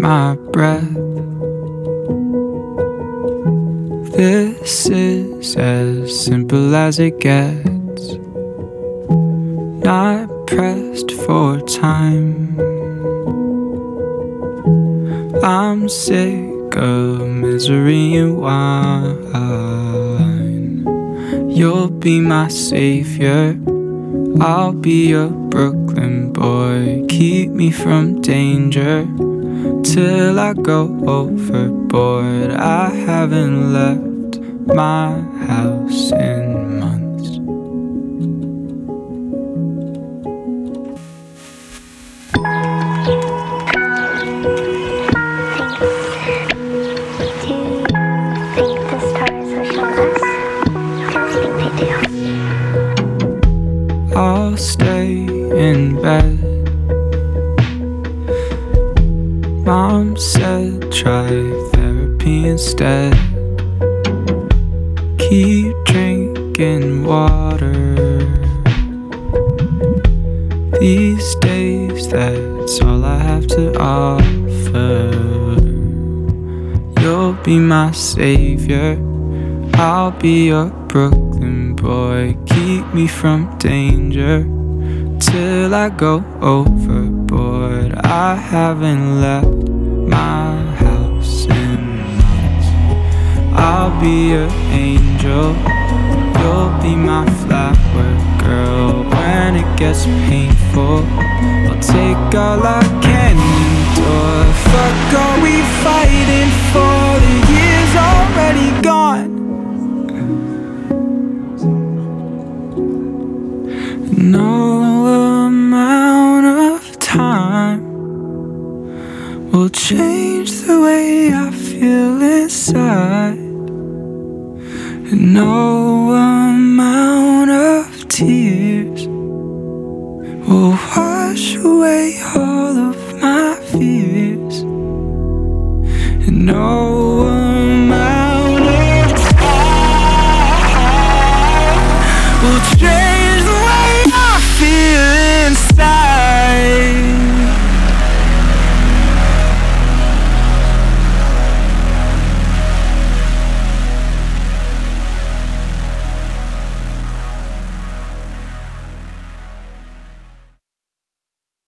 my breath. This is as simple as it gets. Not pressed for time. I'm sick of misery and wine. You'll be my savior, I'll be your Brooklyn boy. Keep me from danger till I go overboard. I haven't left my house in months. I'll stay in bed. Mom said try therapy instead. Keep drinking water. These days that's all I have to offer. You'll be my savior, I'll be your Brooklyn boy. Keep me from danger till I go overboard. I haven't left my house in months. I'll be your angel, you'll be my flower girl. When it gets painful, I'll take all I can endure. Fuck are we fighting for? The year's already gone. No amount of time will change the way I feel inside. And no amount of tears will wash away all of my